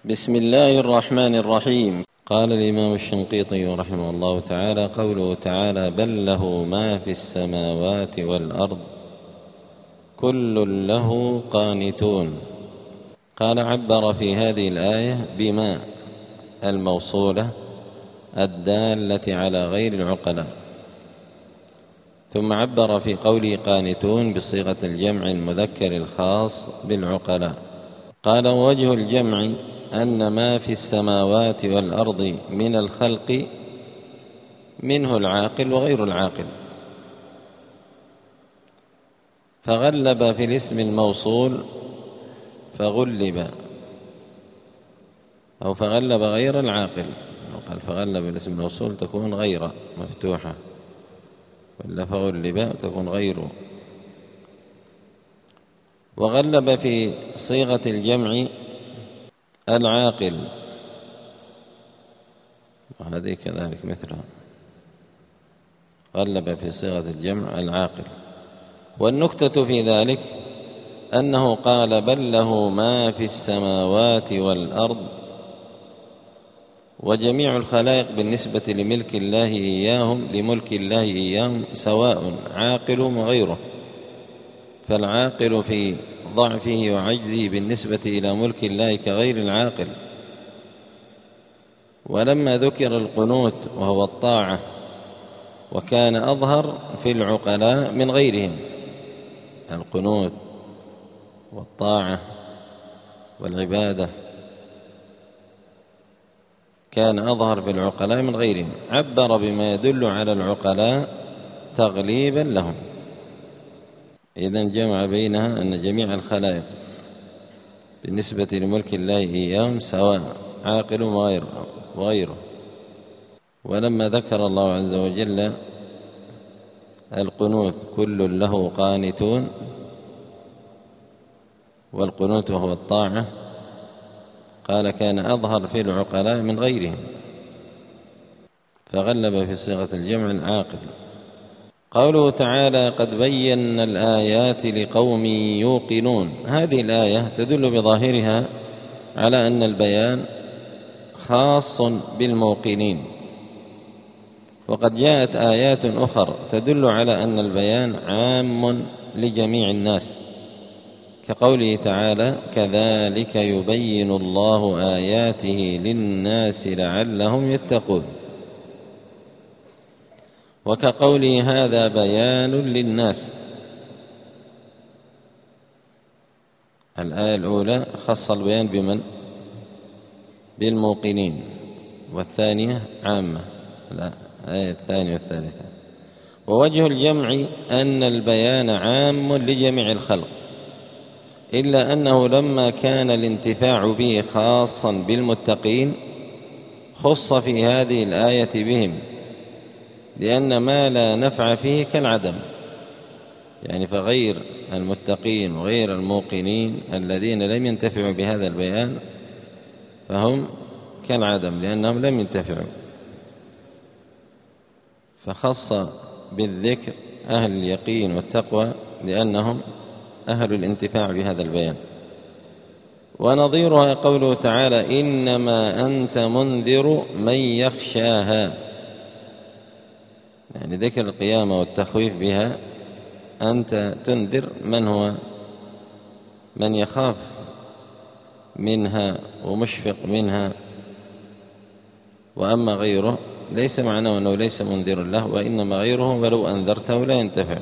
بسم الله الرحمن الرحيم. قال الإمام الشنقيطي رحمه الله تعالى: قوله تعالى: بل له ما في السماوات والأرض كل له قانتون. قال: عبر في هذه الآية بما الموصولة الدالة على غير العقلاء، ثم عبر في قوله قانتون بصيغة الجمع المذكر الخاص بالعقلاء. قال: ووجه الجمع أن ما في السماوات والأرض من الخلق منه العاقل وغير العاقل، فغلب في الاسم الموصول فغلب، أو فغلب غير العاقل. قال فغلب الاسم الموصول تكون غير مفتوحة، ولا فغلب تكون غيره. وغلب في صيغة الجمع العاقل، وهذه كذلك مثلها، غلب في صيغة الجمع العاقل. والنكتة في ذلك أنه قال: بل له ما في السماوات والأرض، وجميع الخلائق بالنسبة لملك الله إياهم سواء عاقل وغيره، فالعاقل في ضعفه وعجزه بالنسبة إلى ملك الله كغير العاقل. ولما ذكر القنوت وهو الطاعة، وكان أظهر في العقلاء من غيرهم، القنوت والطاعة والعبادة كان أظهر في العقلاء من غيرهم، عبر بما يدل على العقلاء تغليبا لهم. إذن جمع بينها أن جميع الخلائق بالنسبة لملك الله إياهم سواء عاقل وغيره. ولما ذكر الله عز وجل القنوت كل له قانتون، والقنوت وهو الطاعة، قال كان أظهر في العقلاء من غيرهم، فغلب في صيغة الجمع العاقل. قوله تعالى: قد بينا الآيات لقوم يوقنون. هذه الآية تدل بظاهرها على أن البيان خاص بالموقنين، وقد جاءت آيات أخرى تدل على أن البيان عام لجميع الناس، كقوله تعالى: كذلك يبين الله آياته للناس لعلهم يتقون، وكقوله هذا بيان للناس. الآية الأولى خص البيان بمن؟ بالموقنين، والثانية عامة، الآية الثانية والثالثة. ووجه الجمع أن البيان عام لجميع الخلق، إلا أنه لما كان الانتفاع به خاصا بالمتقين خص في هذه الآية بهم، لأن ما لا نفع فيه كالعدم، يعني فغير المتقين وغير الموقنين الذين لم ينتفعوا بهذا البيان فهم كالعدم، لأنهم لم ينتفعوا، فخص بالذكر أهل اليقين والتقوى لأنهم أهل الانتفاع بهذا البيان. ونظيرها قوله تعالى: إنما أنت منذر من يخشاها، يعني ذكر القيامة والتخويف بها، أنت تنذر من يخاف منها ومشفق منها، وأما غيره ليس معناه أنه ليس منذر له، وإنما غيره ولو أنذرته لا ينتفع،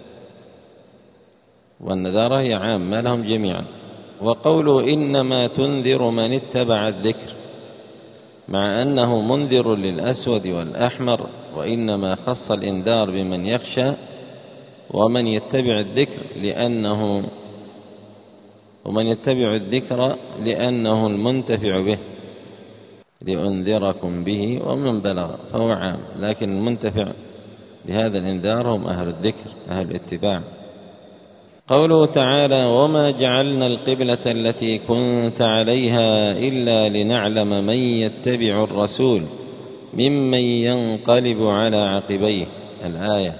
والنذارة هي عامة لهم جميعا. وقوله إنما تنذر من اتبع الذكر، مع أنه منذر للأسود والأحمر، وإنما خص الإنذار بمن يخشى ومن يتبع الذكر لأنه المنتفع به، لأنذركم به ومن بلغ، فهو عام، لكن المنتفع بهذا الإنذار هم أهل الذكر أهل الاتباع. قوله تعالى: وما جعلنا القبلة التي كنت عليها إلا لنعلم من يتبع الرسول ممن ينقلب على عقبيه. الآية.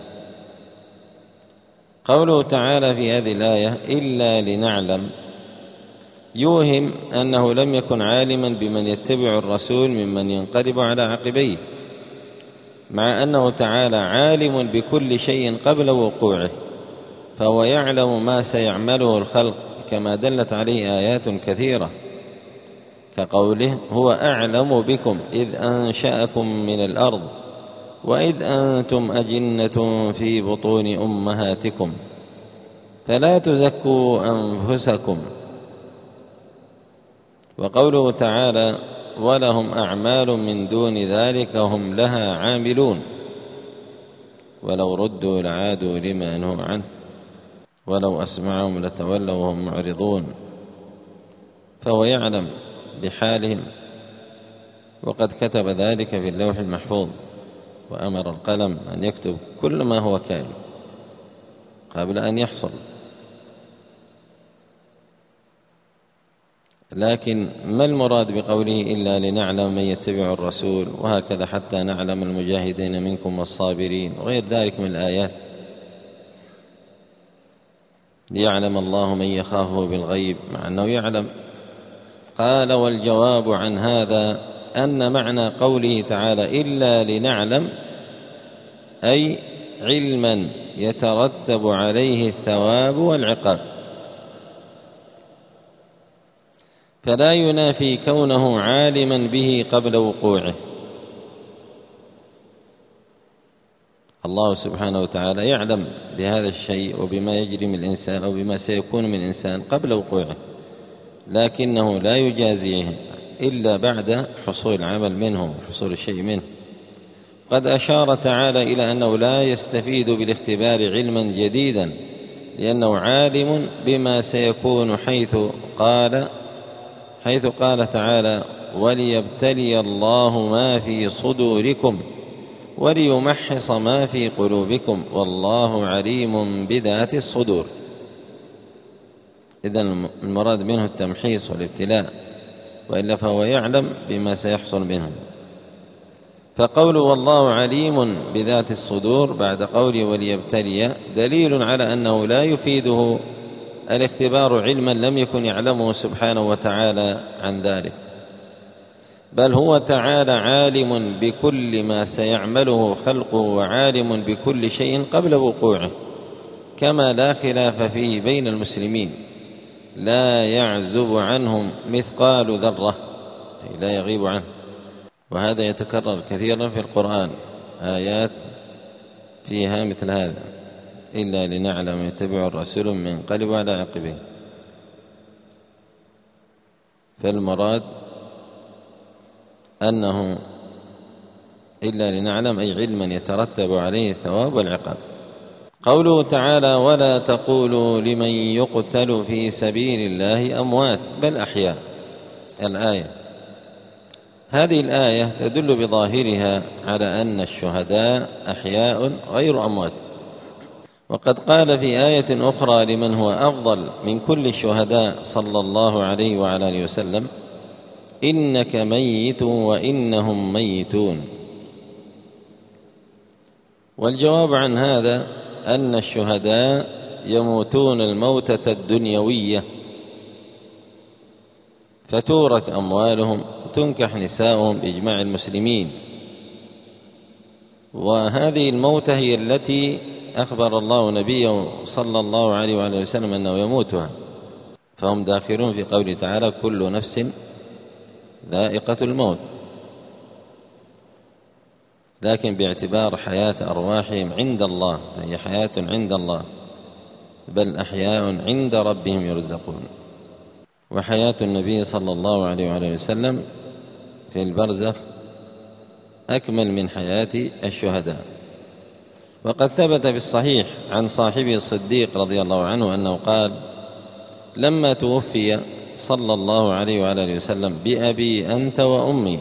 قوله تعالى في هذه الآية إلا لنعلم، يوهم أنه لم يكن عالما بمن يتبع الرسول ممن ينقلب على عقبيه، مع أنه تعالى عالم بكل شيء قبل وقوعه، فهو يعلم ما سيعمله الخلق، كما دلت عليه آيات كثيرة، كقوله: هو أعلم بكم إذ أنشأكم من الأرض وإذ أنتم أجنة في بطون أمهاتكم فلا تزكوا أنفسكم. وقوله تعالى: ولهم أعمال من دون ذلك هم لها عاملون ولو ردوا لعادوا لما نهوا عنه ولو أسمعهم لتولوا وهم معرضون. فهو يعلم بحالهم، وقد كتب ذلك في اللوح المحفوظ، وأمر القلم أن يكتب كل ما هو كائن قبل أن يحصل. لكن ما المراد بقوله إلا لنعلم من يتبع الرسول، وهكذا حتى نعلم المجاهدين منكم والصابرين وغير ذلك من الآيات، ليعلم الله من يخافه بالغيب، مع أنه يعلم. قال: والجواب عن هذا أن معنى قوله تعالى إلا لنعلم أي علما يترتب عليه الثواب والعقاب، فلا ينافي كونه عالما به قبل وقوعه. الله سبحانه وتعالى يعلم بهذا الشيء وبما يجري من الإنسان أو بما سيكون من الإنسان قبل وقوعه، لكنه لا يجازيه إلا بعد حصول العمل منه، حصول الشيء منه. قد أشار تعالى إلى أنه لا يستفيد بالاختبار علما جديدا، لأنه عالم بما سيكون، حيث قال تعالى: وليبتلي الله ما في صدوركم وليمحص ما في قلوبكم والله عليم بذات الصدور. إذن المراد منه التمحيص والابتلاء، وإلا فهو يعلم بما سيحصل منهم. فقوله والله عليم بذات الصدور بعد قوله وليبتلي دليل على أنه لا يفيده الاختبار علما لم يكن يعلمه سبحانه وتعالى عن ذلك، بل هو تعالى عالم بكل ما سيعمله خلقه وعالم بكل شيء قبل وقوعه، كما لا خلاف فيه بين المسلمين، لا يعزب عنهم مثقال ذرة، أي لا يغيب عنه. وهذا يتكرر كثيرا في القرآن، آيات فيها مثل هذا: إلا لنعلم يتبع الرسول من ينقلب على عقبيه. فالمراد أنه إلا لنعلم أي علما يترتب عليه الثواب والعقاب. قوله تعالى: ولا تقولوا لمن يقتل في سبيل الله أموات بل أحياء. الآية، هذه الآية تدل بظاهرها على أن الشهداء أحياء غير أموات. وقد قال في آية أخرى لمن هو أفضل من كل الشهداء صلى الله عليه وعلى آله وسلم: إنك ميت وإنهم ميتون. والجواب عن هذا أن الشهداء يموتون الموتة الدنيوية، فتورث أموالهم وتنكح نساؤهم بإجماع المسلمين، وهذه الموتة هي التي أخبر الله نبيه صلى الله عليه وآله وسلم أنه يموتها، فهم داخلون في قوله تعالى: كل نفس ذائقة الموت، لكن باعتبار حياة أرواحهم عند الله، هي حياة عند الله، بل أحياء عند ربهم يرزقون. وحياة النبي صلى الله عليه وآله وسلم في البرزخ أكمل من حياة الشهداء. وقد ثبت في الصحيح عن صاحبه الصديق رضي الله عنه أنه قال: لما توفي صلى الله عليه وآله وسلم: بأبي أنت وأمي،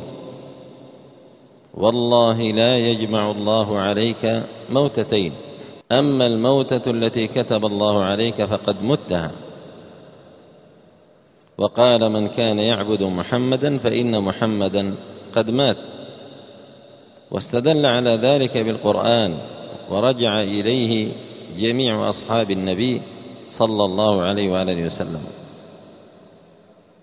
والله لا يجمع الله عليك موتتين، أما الموتة التي كتب الله عليك فقد متها. وقال: من كان يعبد محمدا فإن محمدا قد مات. واستدل على ذلك بالقرآن، ورجع إليه جميع أصحاب النبي صلى الله عليه وآله وسلم.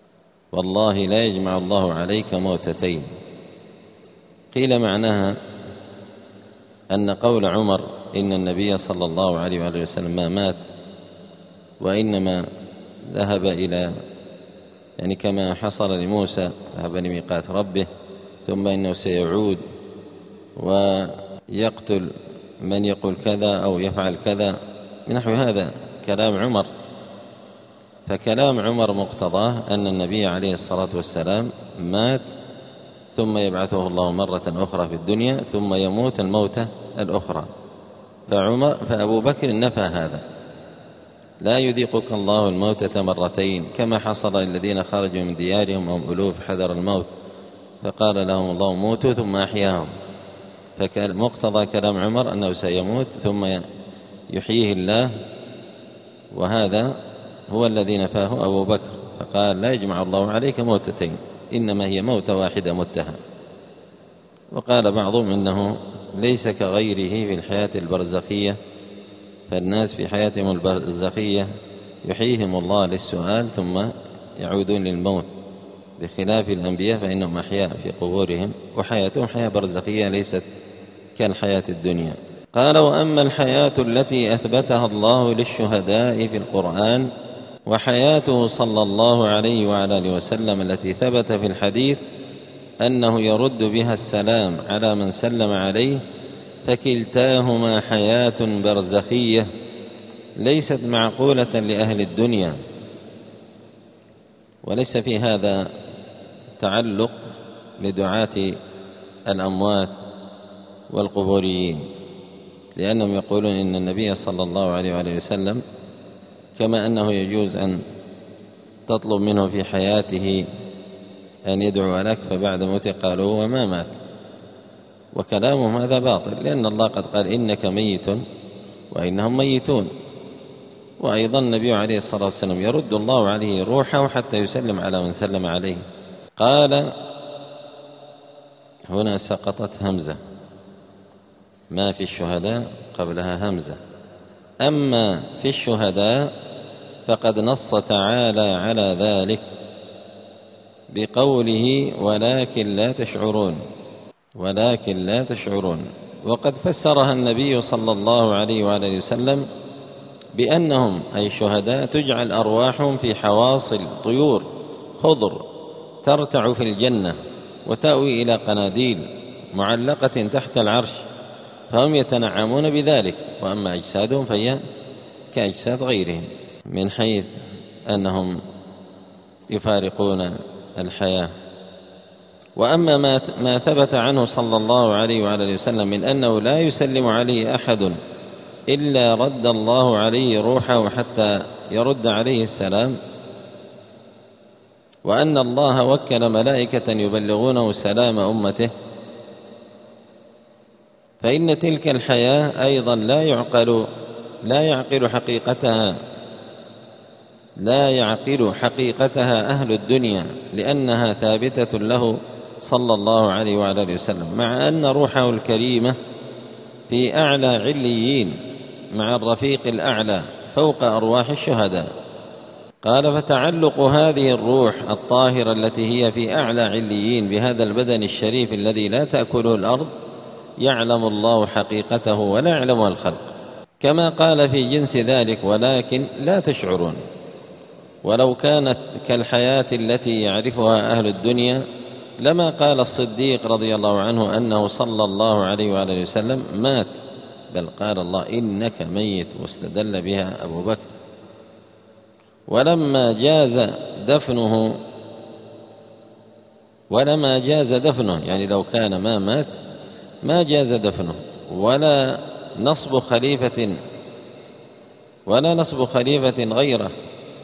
والله لا يجمع الله عليك موتتين. قيل معناها أن قول عمر إن النبي صلى الله عليه وآله وسلم ما مات وإنما ذهب إلى يعني كما حصل لموسى ذهب لميقات ربه ثم إنه سيعود ويقتل من يقول كذا أو يفعل كذا نحو هذا كلام عمر. فكلام عمر مقتضاه أن النبي عليه الصلاة والسلام مات ثم يبعثه الله مرة أخرى في الدنيا ثم يموت الموتة الأخرى. فأبو بكر نفى هذا، لا يذيقك الله الموتة مرتين كما حصل للذين خرجوا من ديارهم وهم ألوف حذر الموت فقال لهم الله موتوا ثم أحياهم. فكان مقتضى كلام عمر أنه سيموت ثم يحييه الله، وهذا هو الذي نفاه أبو بكر فقال لا يجمع الله عليك موتتين إنما هي موتة واحدة متها. وقال بعضهم إنه ليس كغيره في الحياة البرزخية، فالناس في حياتهم البرزخية يحييهم الله للسؤال ثم يعودون للموت، بخلاف الأنبياء فإنهم أحياء في قبورهم وحياتهم حياة برزخية ليست كالحياة الدنيا. قال وأما الحياة التي أثبتها الله للشهداء في القرآن وحياته صلى الله عليه وعلى آله وسلم التي ثبت في الحديث أنه يرد بها السلام على من سلم عليه، فكلتاهما حياة برزخية ليست معقولة لأهل الدنيا. وليس في هذا تعلق لدعاة الأموات والقبوريين، لأنهم يقولون إن النبي صلى الله عليه وآله وسلم كما أنه يجوز أن تطلب منه في حياته أن يدعو لك فبعد موته قالوا وما مات، وكلامهم هذا باطل، لأن الله قد قال إنك ميت وإنهم ميتون. وأيضا النبي عليه الصلاة والسلام يرد الله عليه روحه حتى يسلم على من سلم عليه. قال هنا سقطت همزة، ما في الشهداء قبلها همزة. أما في الشهداء فقد نص تعالى على ذلك بقوله ولكن لا تشعرون، وقد فسرها النبي صلى الله عليه وآله وسلم بأنهم أي الشهداء تجعل أرواحهم في حواصل طيور خضر ترتع في الجنة وتأوي إلى قناديل معلقة تحت العرش، فهم يتنعمون بذلك. وأما أجسادهم فهي كأجساد غيرهم من حيث أنهم يفارقون الحياة. وأما ما ثبت عنه صلى الله عليه وعلى وسلم من أنه لا يسلم عليه أحد إلا رد الله عليه روحه حتى يرد عليه السلام، وأن الله وكل ملائكة يبلغونه سلام أمته، فإن تلك الحياة أيضا لا يعقل حقيقتها أهل الدنيا، لأنها ثابتة له صلى الله عليه وعلى آله وسلم، مع أن روحه الكريمة في أعلى عليين مع الرفيق الأعلى فوق أرواح الشهداء. قال فتعلق هذه الروح الطاهرة التي هي في أعلى عليين بهذا البدن الشريف الذي لا تأكله الأرض يعلم الله حقيقته ولا يعلمها الخلق، كما قال في جنس ذلك ولكن لا تشعرون. ولو كانت كالحياة التي يعرفها أهل الدنيا لما قال الصديق رضي الله عنه أنه صلى الله عليه وآله وسلم مات، بل قال الله إنك ميت، واستدل بها أبو بكر. ولما جاز دفنه يعني لو كان ما مات ما جاز دفنه ولا نصب خليفة غيره،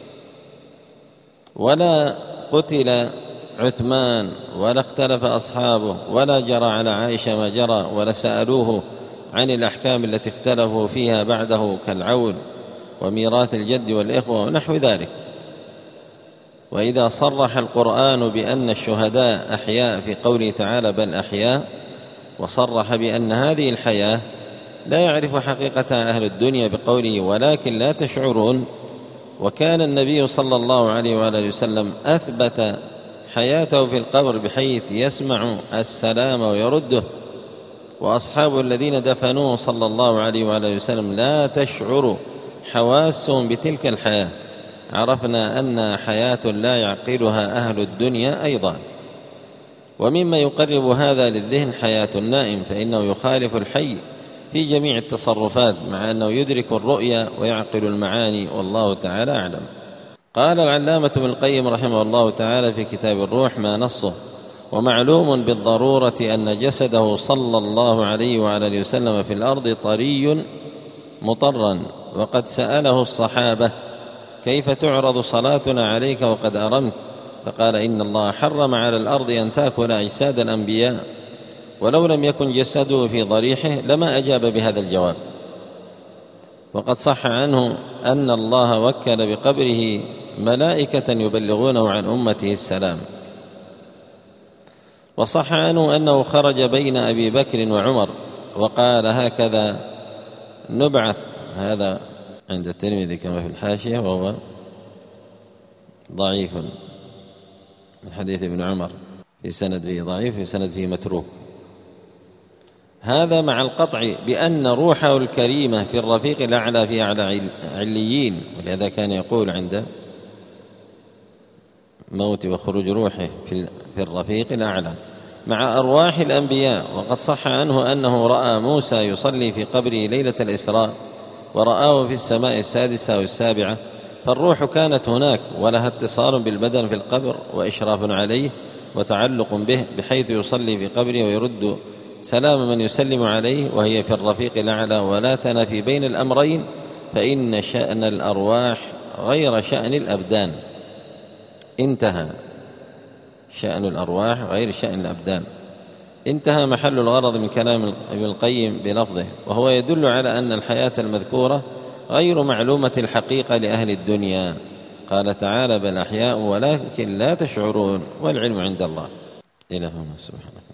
ولا قتل عثمان ولا اختلف أصحابه ولا جرى على عائشة ما جرى، ولا سألوه عن الأحكام التي اختلفوا فيها بعده كالعول وميراث الجد والإخوة ونحو ذلك. وإذا صرح القرآن بأن الشهداء أحياء في قوله تعالى بل أحياء، وصرح بأن هذه الحياة لا يعرف حقيقتها أهل الدنيا بقوله ولكن لا تشعرون، وكان النبي صلى الله عليه وآله وسلم أثبت حياته في القبر بحيث يسمع السلام ويرده، وأصحاب الذين دفنوه صلى الله عليه وآله وسلم لا تشعر حواسهم بتلك الحياة، عرفنا أن حياة لا يعقلها أهل الدنيا أيضا. ومما يقرب هذا للذهن حياة النائم، فإنه يخالف الحي في جميع التصرفات، مع أنه يدرك الرؤيا ويعقل المعاني، والله تعالى أعلم. قال العلامة ابن القيم رحمه الله تعالى في كتاب الروح ما نصه: ومعلوم بالضرورة أن جسده صلى الله عليه وعلى وسلم في الأرض طري مطرا، وقد سأله الصحابة: كيف تعرض صلاتنا عليك وقد أرمت؟ فقال: إن الله حرم على الأرض أن تأكل أجساد الأنبياء، ولو لم يكن جسده في ضريحه لما أجاب بهذا الجواب. وقد صح عنه أن الله وكل بقبره ملائكة يبلغونه عن أمته السلام. وصح عنه أنه خرج بين أبي بكر وعمر وقال: هكذا نبعث. هذا عند الترمذي كما في الحاشية، وهو ضعيف من حديث ابن عمر، في سند فيه ضعيف، في سند فيه متروك. هذا مع القطع بأن روحه الكريمة في الرفيق الأعلى في أعلى عليين، ولهذا كان يقول عند موت وخروج روحه في الرفيق الأعلى مع أرواح الأنبياء. وقد صح عنه أنه رأى موسى يصلي في قبره ليلة الإسراء، ورآه في السماء السادسة والسابعة، فالروح كانت هناك ولها اتصال بالبدن في القبر وإشراف عليه وتعلق به، بحيث يصلي في قبره ويرد سلام من يسلم عليه، وهي في الرفيق الأعلى، ولا تنافي بين الأمرين، فإن شأن الأرواح غير شأن الأبدان. انتهى شأن الأرواح غير شأن الأبدان. انتهى محل الغرض من كلام ابن القيم بلفظه، وهو يدل على أن الحياة المذكورة غير معلومة الحقيقة لأهل الدنيا. قال تعالى: بل أحياء ولكن لا تشعرون، والعلم عند الله. إلى هنا سبحانه.